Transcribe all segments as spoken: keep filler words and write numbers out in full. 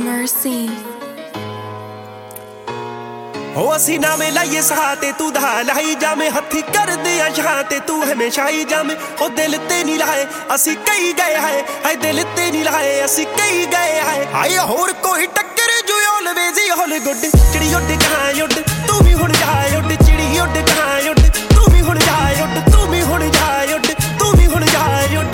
Mercy. हो असी नामे लाइए सहाते तू धा लाई जामे हथी कर दे शहाते तू हमेशा ही जामे ओ दिल ते नहीं लाए असी कई गए है हाय दिल ते नहीं लाए असी कई गए है हाय होर कोई टक्कर जो ऑलवेज ही होल गुड चिड़ी उड कहां उड तू भी हुण जाए उड चिड़ी उड कहां उड तू भी हुण जाए उड तू भी हुण जाए उड तू भी हुण जाए उड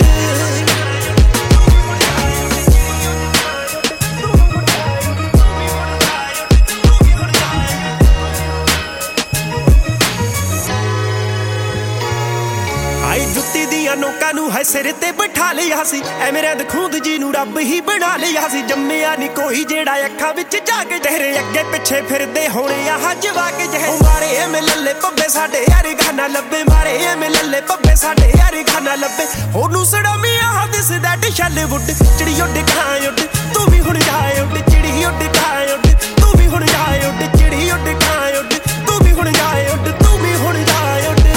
जुत्ती दिया नोका नू है सिर ते बिठा लिया सी ऐ मेरे दखूंद जी नू रब ही बना लिया सी जम्मिया नी कोई जेड़ा अखां विच जाके तेरे अगे पिछे फिरदे होणे आ जवाक जह मारे एवें लल्ले पब्बे साडे यार गाना लब्बे मारे एवें लल्ले पब्बे साडे यार गाना लब्बे होनू सड़मिया दिस दैट शैलवुड चिड़ी उड कहां उड तू भी हुण जाए उड चिड़ी उड कहां उड तू भी हुण जाए उड चिड़ी उड कहां उड तू भी हुण जाए उड तू भी हुण जाए उड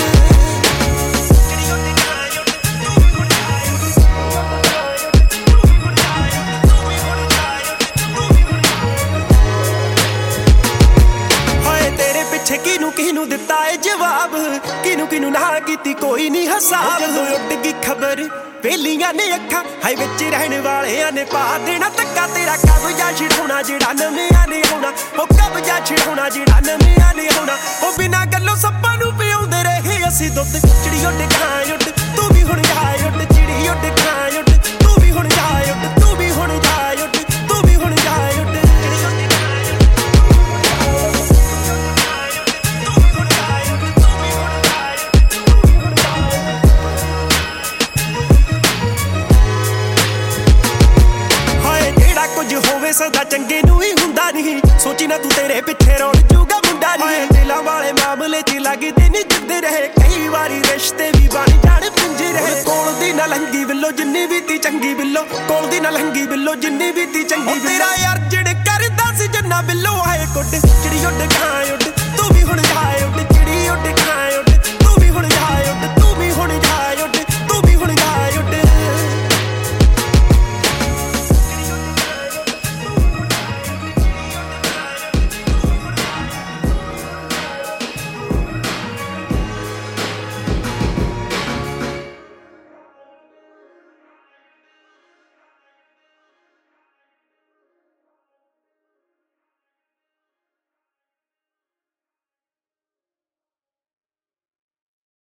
किनू किनू दिता है जवाब किनू किनू ना कीती कोई नहीं हिसाब जो उड़ गई खबर वेलियां ने अखा हाय विच रहने वाले ने पा देना धक्का तेरा कब्जा छिड़ाउणा जेड़ा नविआं ने आउणा ओ कब्जा छिड़ाउणा जेड़ा नविआं ने आउणा ओ बिना गल्लों सप्पां नू पिआउंदे रहे असी दुੱਧ चिड़ी उड कहां उड तू भी हुण जाए उड चिड़ी उड कहां उड तू भी हुण जाए उड तू भी हुण जाए उड तू भी हुण जाए उड होवे सदा चंगे नू ही हुंदा नहीं सोची ना तू तेरे पिछे रोड़ जूगा मुंडा नहीं दिलां वाले मामले च लगदे नहीं जिद्दे रहे कई वारी रिश्ते भी बन जाण पिंजे रहे कोल दी ना लंगी बिल्लो जिन्नी भी ती चंगी बिल्लो कोल दी ना लंगी बिल्लो जिन्नी भी ती चंगी तेरा यार जिड़ करदा सी जन्ना बिल्लो आए कुड चिड़ी उड कहां